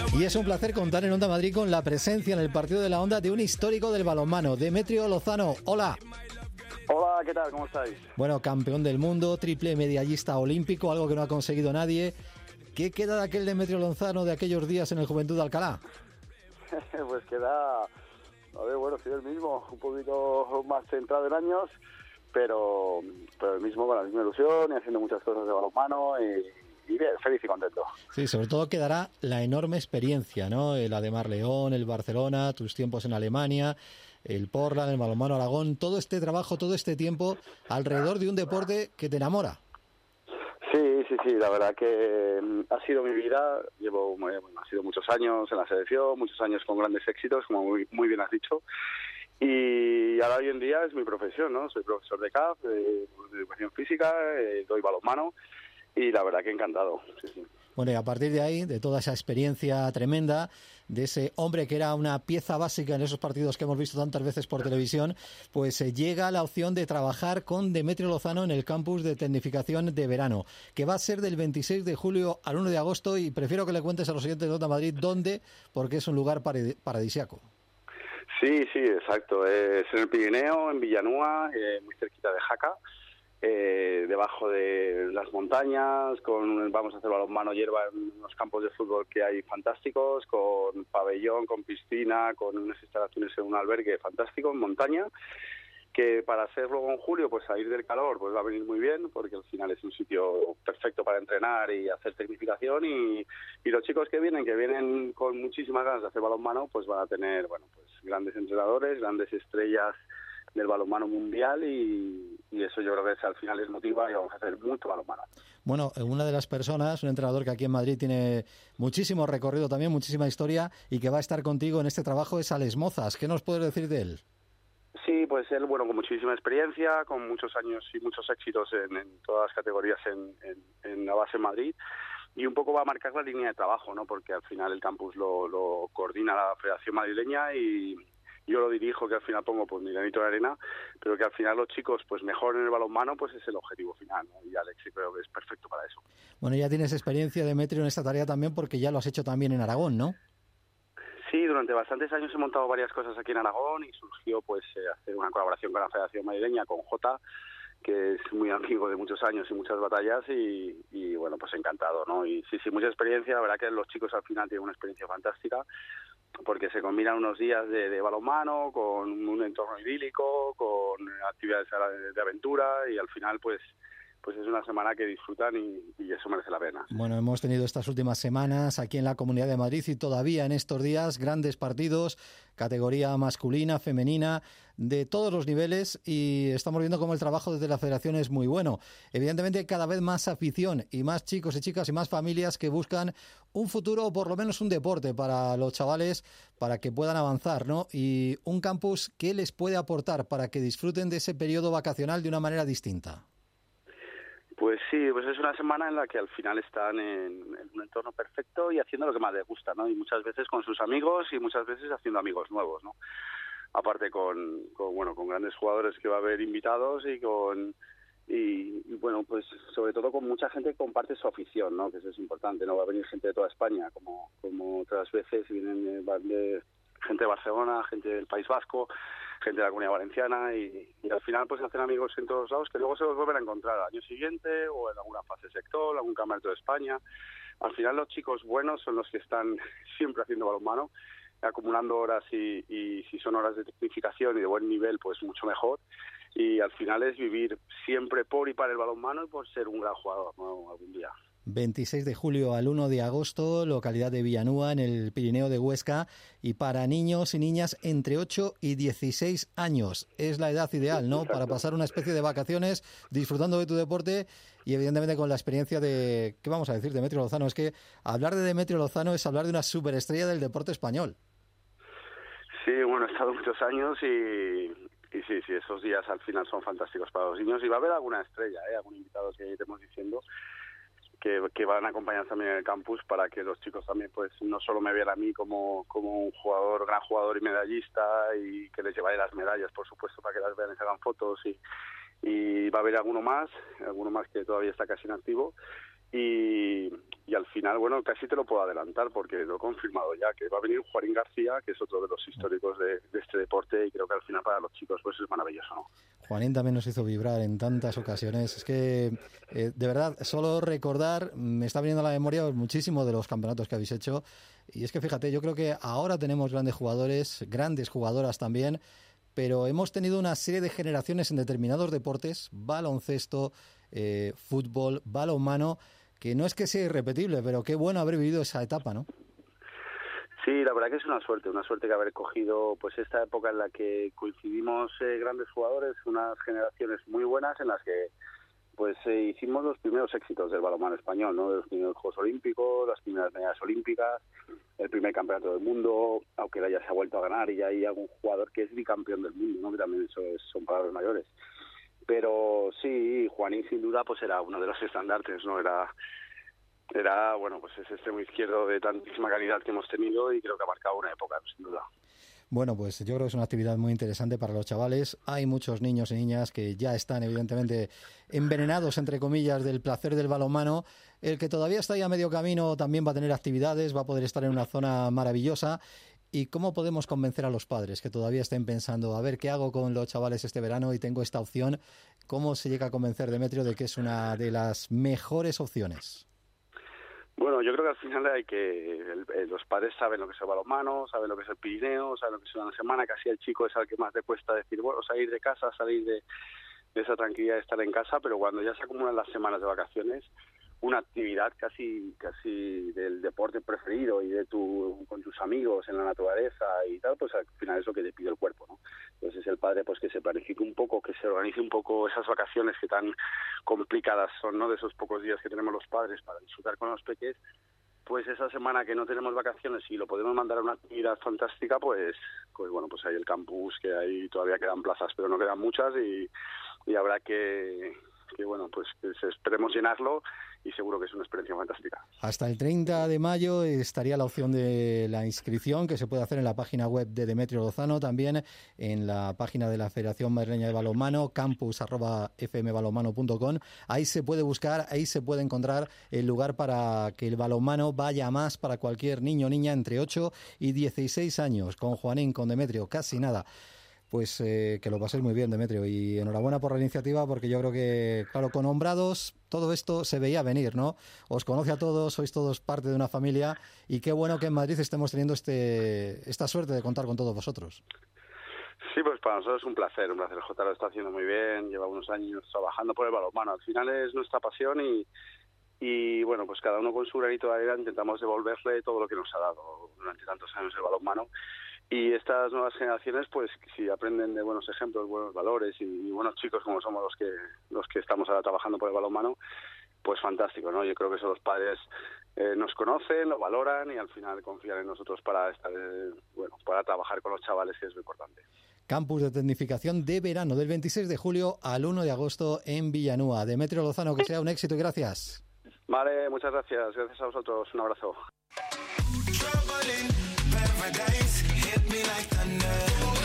Y es un placer contar en Onda Madrid con la presencia en el partido de la Onda de un histórico del balonmano, Demetrio Lozano. Hola. Hola, ¿qué tal? ¿Cómo estáis? Bueno, campeón del mundo, triple medallista olímpico, algo que no ha conseguido nadie. ¿Qué queda de aquel Demetrio Lozano de aquellos días en el Juventud de Alcalá? Pues queda, bueno, sí, el mismo, un poquito más centrado en años, pero el mismo con la misma ilusión y haciendo muchas cosas de balonmano y bien, feliz y contento. Sí, sobre todo quedará la enorme experiencia, ¿no? La de Mar León, el Barcelona, tus tiempos en Alemania, el Portland, el balonmano Aragón, todo este trabajo, todo este tiempo alrededor de un deporte que te enamora. Sí, la verdad que ha sido mi vida, ha sido muchos años en la selección, muchos años con grandes éxitos, como muy bien has dicho, y ahora hoy en día es mi profesión, ¿no? Soy profesor de CAF, de educación física, doy balonmano, y la verdad que encantado, sí. Bueno, y a partir de ahí, de toda esa experiencia tremenda, de ese hombre que era una pieza básica en esos partidos que hemos visto tantas veces por televisión, pues llega la opción de trabajar con Demetrio Lozano en el campus de tecnificación de verano, que va a ser del 26 de julio al 1 de agosto, y prefiero que le cuentes a los oyentes de Onda Madrid dónde, porque es un lugar paradisíaco. Sí, exacto. Es en el Pirineo, en Villanúa, muy cerquita de Jaca. Debajo de las montañas, vamos a hacer balonmano hierba en unos campos de fútbol que hay fantásticos, con pabellón, con piscina, con unas instalaciones en un albergue fantástico en montaña, que para hacerlo en julio, pues salir del calor, pues va a venir muy bien, porque al final es un sitio perfecto para entrenar y hacer tecnificación, y los chicos que vienen con muchísimas ganas de hacer balonmano, pues van a tener, pues grandes entrenadores, grandes estrellas del balonmano mundial, y eso yo creo que al final les motiva y vamos a hacer mucho balonmano. Bueno, una de las personas, un entrenador que aquí en Madrid tiene muchísimo recorrido también, muchísima historia, y que va a estar contigo en este trabajo es Alex Mozas. ¿Qué nos puedes decir de él? Sí, pues él, con muchísima experiencia, con muchos años y muchos éxitos en todas las categorías en la base en Madrid, y un poco va a marcar la línea de trabajo, ¿no? Porque al final el campus lo coordina la Federación Madrileña y yo lo dirijo, que al final pongo pues mi granito de arena, pero que al final los chicos pues mejoren el balonmano, pues es el objetivo final, ¿no? Y Alex creo que es perfecto para eso. Bueno, ya tienes experiencia, Demetrio, en esta tarea también, porque ya lo has hecho también en Aragón, ¿no? Sí, durante bastantes años he montado varias cosas aquí en Aragón, y surgió pues hacer una colaboración con la Federación Madrileña, con Jota, que es muy amigo de muchos años y muchas batallas, y bueno, pues encantado, ¿no? Y sí, mucha experiencia. La verdad que los chicos al final tienen una experiencia fantástica, porque se combinan unos días de balonmano con un entorno idílico, con actividades de aventura, y al final pues es una semana que disfrutan y eso merece la pena. Bueno, hemos tenido estas últimas semanas aquí en la Comunidad de Madrid, y todavía en estos días grandes partidos, categoría masculina, femenina, de todos los niveles, y estamos viendo cómo el trabajo desde la Federación es muy bueno. Evidentemente hay cada vez más afición y más chicos y chicas y más familias que buscan un futuro, o por lo menos un deporte para los chavales, para que puedan avanzar, ¿no? Y un campus que les puede aportar para que disfruten de ese periodo vacacional de una manera distinta. Pues sí, pues es una semana en la que al final están en un entorno perfecto y haciendo lo que más les gusta, ¿no? Y muchas veces con sus amigos y muchas veces haciendo amigos nuevos, ¿no? Aparte con grandes jugadores que va a haber invitados, y bueno, pues sobre todo con mucha gente que comparte su afición, ¿no? Que eso es importante, ¿no? Va a venir gente de toda España, como otras veces vienen de gente de Barcelona, gente del País Vasco, gente de la Comunidad Valenciana, y al final pues hacen amigos en todos lados que luego se los vuelven a encontrar al año siguiente o en alguna fase sector, algún campeonato de España. Al final los chicos buenos son los que están siempre haciendo balonmano, acumulando horas, y si son horas de tecnificación y de buen nivel, pues mucho mejor. Y al final es vivir siempre por y para el balonmano y por ser un gran jugador, ¿no? Algún día. 26 de julio al 1 de agosto, localidad de Villanúa, en el Pirineo de Huesca, y para niños y niñas entre 8 y 16 años. Es la edad ideal, ¿no? Exacto. Para pasar una especie de vacaciones disfrutando de tu deporte y evidentemente con la experiencia de, ¿qué vamos a decir? Demetrio Lozano. Es que hablar de Demetrio Lozano es hablar de una superestrella del deporte español. Sí, bueno, he estado muchos años y sí, esos días al final son fantásticos para los niños, y va a haber alguna estrella, algún invitado que iremos diciendo, que van a acompañar también en el campus, para que los chicos también pues no solo me vean a mí como un jugador, gran jugador y medallista, y que les llevaré las medallas, por supuesto, para que las vean y se hagan fotos, y va a haber alguno más que todavía está casi inactivo, y al final, bueno, casi te lo puedo adelantar porque lo he confirmado ya, que va a venir Juanín García, que es otro de los históricos de este deporte, y creo que al final para los chicos pues es maravilloso, ¿no? Juanín también nos hizo vibrar en tantas ocasiones. Es que, de verdad, solo recordar, me está viniendo a la memoria muchísimo de los campeonatos que habéis hecho. Y es que, fíjate, yo creo que ahora tenemos grandes jugadores, grandes jugadoras también, pero hemos tenido una serie de generaciones en determinados deportes, baloncesto, fútbol, balonmano, que no es que sea irrepetible, pero qué bueno haber vivido esa etapa, ¿no? Sí, la verdad que es una suerte que haber cogido pues esta época en la que coincidimos grandes jugadores, unas generaciones muy buenas en las que pues hicimos los primeros éxitos del balonmano español, ¿no? Los primeros Juegos Olímpicos, las primeras medallas olímpicas, el primer campeonato del mundo, aunque ya se ha vuelto a ganar y ya hay algún jugador que es bicampeón del mundo, ¿no? Que también eso son palabras mayores. Pero sí, Juanín sin duda pues era uno de los estandartes, ¿no? Era bueno, pues ese extremo izquierdo de tantísima calidad que hemos tenido y creo que ha marcado una época, sin duda. Bueno, pues yo creo que es una actividad muy interesante para los chavales. Hay muchos niños y niñas que ya están evidentemente envenenados, entre comillas, del placer del balonmano. El que todavía está ahí a medio camino también va a tener actividades, va a poder estar en una zona maravillosa. ¿Y cómo podemos convencer a los padres que todavía estén pensando, a ver, ¿qué hago con los chavales este verano y tengo esta opción? ¿Cómo se llega a convencer, Demetrio, de que es una de las mejores opciones? Bueno, yo creo que al final los padres saben lo que es el balonmano, saben lo que es el Pirineo, saben lo que es una semana, casi el chico es al que más le cuesta decir, bueno, salir de casa, salir de esa tranquilidad de estar en casa, pero cuando ya se acumulan las semanas de vacaciones, una actividad casi del deporte preferido y con tus amigos en la naturaleza y tal, pues al final es lo que te pide el cuerpo, ¿no? Entonces el padre pues que se planifique un poco, que se organice un poco esas vacaciones que tan complicadas son, ¿no? De esos pocos días que tenemos los padres para disfrutar con los peques, pues esa semana que no tenemos vacaciones y lo podemos mandar a una actividad fantástica, pues bueno, pues hay el campus, que ahí todavía quedan plazas, pero no quedan muchas y habrá que bueno, pues esperemos llenarlo y seguro que es una experiencia fantástica. Hasta el 30 de mayo estaría la opción de la inscripción que se puede hacer en la página web de Demetrio Lozano, también en la página de la Federación Madrileña de Balonmano, campus@fmbalonmano.com. Ahí se puede buscar, ahí se puede encontrar el lugar para que el balonmano vaya más para cualquier niño o niña entre 8 y 16 años. Con Juanín, con Demetrio, casi nada. Pues que lo paséis muy bien, Demetrio, y enhorabuena por la iniciativa, porque yo creo que, claro, con Hombrados todo esto se veía venir, ¿no? Os conoce a todos, sois todos parte de una familia, y qué bueno que en Madrid estemos teniendo esta suerte de contar con todos vosotros. Sí, pues para nosotros es un placer. Jota lo está haciendo muy bien, lleva unos años trabajando por el balonmano. Al final es nuestra pasión y bueno, pues cada uno con su granito de arena intentamos devolverle todo lo que nos ha dado durante tantos años el balonmano. Y estas nuevas generaciones, pues si aprenden de buenos ejemplos, buenos valores y buenos chicos como somos los que estamos ahora trabajando por el balonmano, pues fantástico, ¿no? Yo creo que eso los padres nos conocen, lo valoran y al final confían en nosotros para estar, para trabajar con los chavales, que es lo importante. Campus de Tecnificación de verano del 26 de julio al 1 de agosto en Villanueva. Demetrio Lozano, que sea un éxito y gracias. Vale, muchas gracias. Gracias a vosotros. Un abrazo. Hit me like thunder.